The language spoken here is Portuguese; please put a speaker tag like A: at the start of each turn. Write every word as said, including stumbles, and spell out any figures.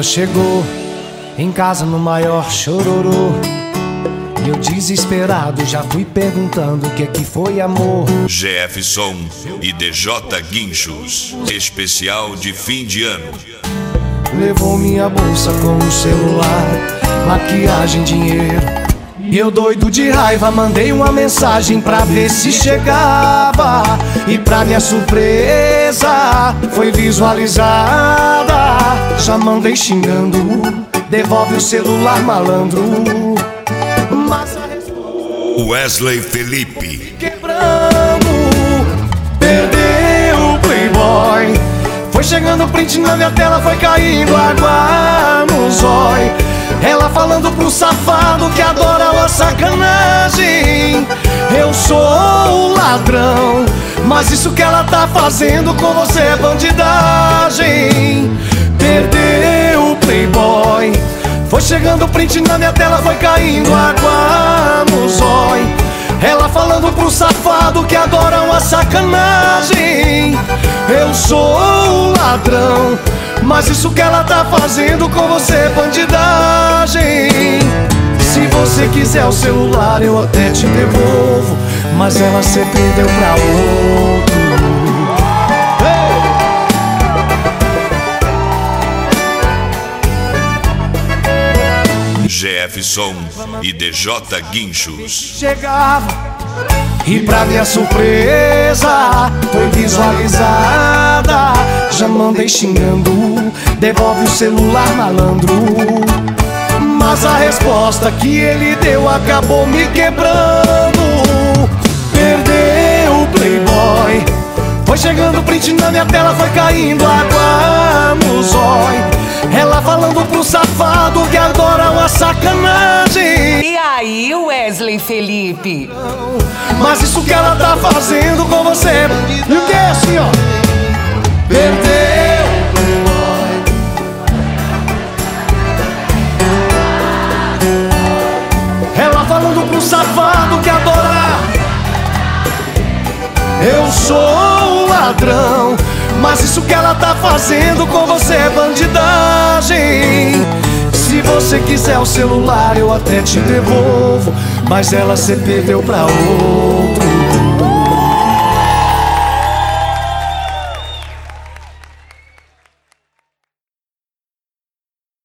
A: ela chegou em casa no maior chororô. E eu desesperado já fui perguntando o que é que foi, amor.
B: Jefferson e D J Guinchos, especial de fim de ano.
A: Levou minha bolsa com o celular, maquiagem, dinheiro. E eu doido de raiva mandei uma mensagem pra ver se chegava. E pra minha surpresa foi visualizada. Já mandei xingando, devolve o celular, malandro. Mas a
B: Wesley Felipe
A: quebrando, perdeu o Playboy. Foi chegando print na minha tela, foi caindo água no zói. Ela falando pro safado que adora uma sacanagem. Eu sou o ladrão, mas isso que ela tá fazendo com você é bandidagem. Perdeu o Playboy. Foi chegando print na minha tela, foi caindo água no zói. Ela falando pro safado que adora uma sacanagem. Eu sou o ladrão, mas isso que ela tá fazendo com você é bandidagem. Se você quiser o celular eu até te devolvo, mas ela cê perdeu pra outro.
B: Jefferson e D J Guinchos.
A: Chegava e pra minha surpresa foi visualizada. Já mandei xingando, devolve o celular, malandro. Mas a resposta que ele deu acabou me quebrando. Perdeu o Playboy. Foi chegando print na minha tela, foi caindo água no zói. Ela falando pro safado que adora uma sacanagem.
C: E aí, Wesley Felipe?
A: Mas isso que ela tá fazendo com você é bandido. E o que é assim, ó? Perdeu. Ela falando pro safado que adora. Eu sou o ladrão, mas isso que ela tá fazendo com você é bandidagem. Se você quiser o celular eu até te devolvo, mas ela cê perdeu pra outro.